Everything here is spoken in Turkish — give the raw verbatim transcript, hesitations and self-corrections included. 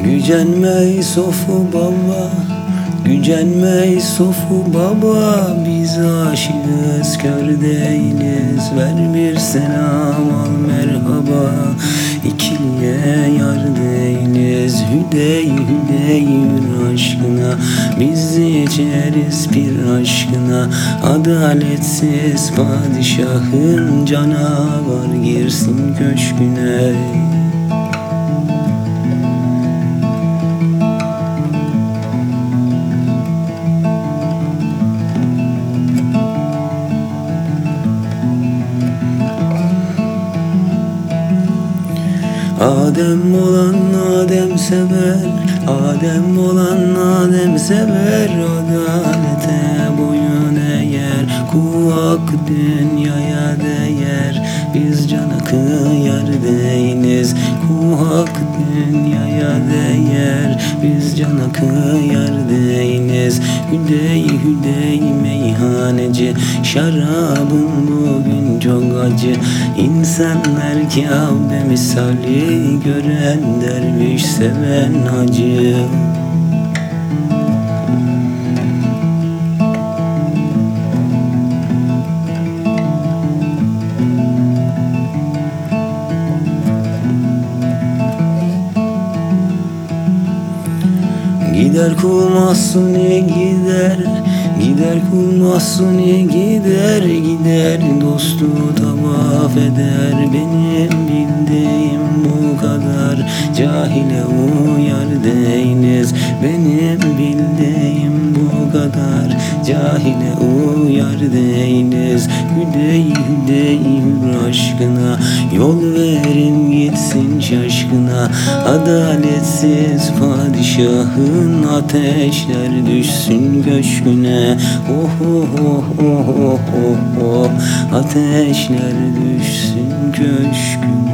Gücenme sofu baba, gücenme sofu baba. Biz aşığız, kör değiliz. Ver bir selam, al merhaba. İkiliye yar değiliz. Hüdey hüdey yürü aşkına. Biz içeriz bir aşkına. Adaletsiz padişahın canavar girsin köşküne. Adem olan Adem sever, Adem olan Adem sever. Adalete boyun eğer, kuvak dünyaya değer. Biz cana kıyar değiliz, kuvak dünyaya değer. Biz cana kıyar değiliz. Hüdey hüdey meyhaneci, şarabın bugün çok acı. İnsanlar Kâbe misali, gören derviş seven hacı. Gider kul mahsuni gider, gider kul mahsuni gider. Gider dostu tavaf eder. Benim bildiğim bu kadar, cahile uyar değiliz. Benim bildiğim bu kadar, cahile uyar değiliz. Hüdey hüdey yürü aşkına, yol verin gitsin şaşkına. Adaletsiz padişahın ateşler düşsün köşküne. Oh oh oh oh oh oh oh. Ateşler düşsün köşküne.